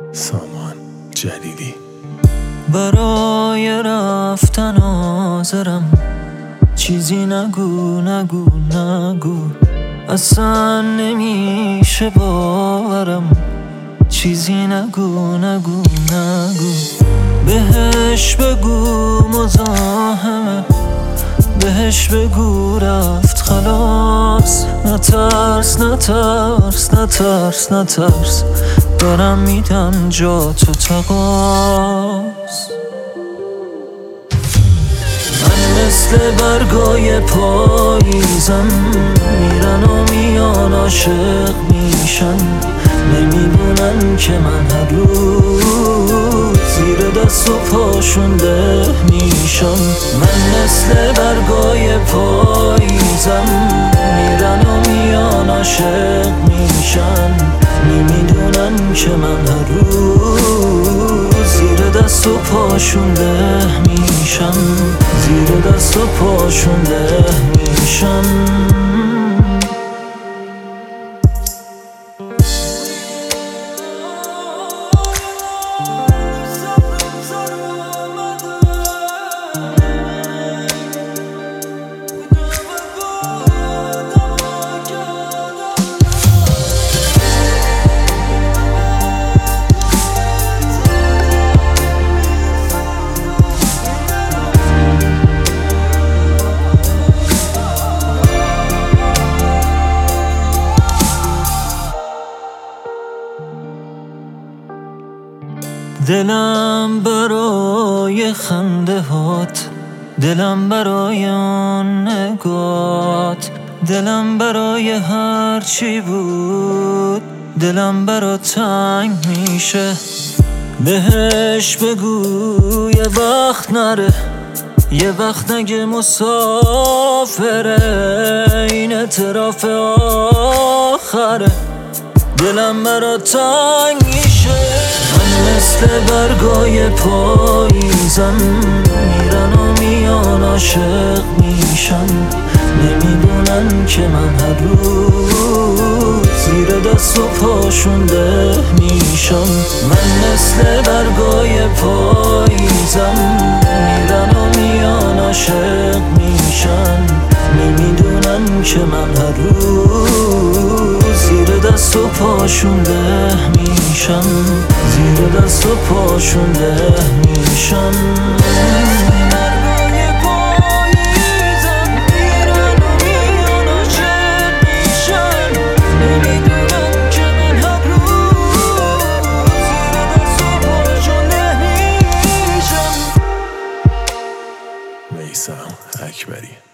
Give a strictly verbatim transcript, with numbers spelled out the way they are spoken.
سامان جلیلی. برای رفتن حاضرم، چیزی نگو نگو نگو، اصلا نمیشه باورم، چیزی نگو نگو نگو. بهش بگو مزاحمه، بهش بگو رفت خلاص. نترس نترس نترس نترس، دارم میدم جا تو تقاص. من مثل برگای پاییزم، میرن و میان عاشق میشن، نمیدونن که من هر روز زیر دست و پاشون ده میشم. من مثل برگای پاییزم، میرن و میان عاشق میشن، نمیدونن که من هر روز زیر دست و پاشون ده میشم، زیر دست و پاشون ده میشم. دلم برای خنده هات، دلم برای آن نگات، دلم برای هر چی بود، دلم برا تنگ میشه. بهش بگو یه وقت نره، یه وقت نگه مسافره، این اعتراف آخره، دلم برا تنگ میشه. من مثل برگای پاییزم، میرن و میان عاشق میشن، نمیدونن که من هر روز زیر دست و پاشون ده میشم. من مثل برگای پاییزم، میرن و میان عاشق میشن، نمیدونن که من هر روز زیر دست و پاشون ده میشم، زیر دست و پاشون ده میشم. میثم اکبری.